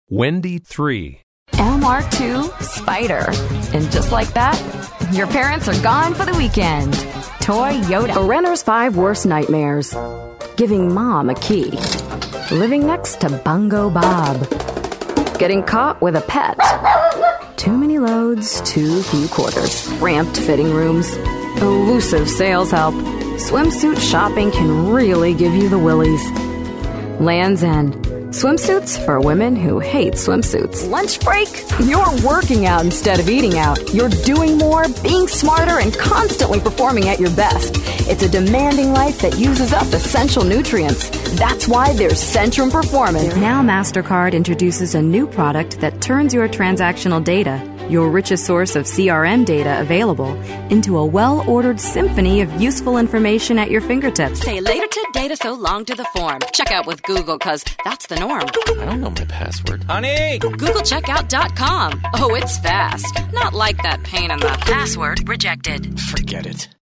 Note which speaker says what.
Speaker 1: Wendy 3.
Speaker 2: MR2 Spider. And just like that, your parents are gone for the weekend. Toyota.
Speaker 3: A renter's 5 worst nightmares. Giving mom a key. Living next to Bungo Bob. Getting caught with a pet. Too many loads, too few quarters. Cramped fitting rooms. Elusive sales help. Swimsuit shopping can really give you the willies. Land's End. Swimsuits for women who hate swimsuits. Lunch break? You're working out instead of eating out. You're doing more, being smarter, and constantly performing at your best. It's a demanding life that uses up essential nutrients. That's why there's Centrum Performance.
Speaker 4: Now MasterCard introduces a new product that turns your transactional data, your richest source of CRM data available, into a well-ordered symphony of useful information at your fingertips.
Speaker 5: Say later to data so long to the form. Check out with Google, because that's the norm.
Speaker 6: I don't know my password.
Speaker 5: Honey! GoogleCheckout.com. Oh, it's fast. Not like that pain in the password rejected.
Speaker 6: Forget it.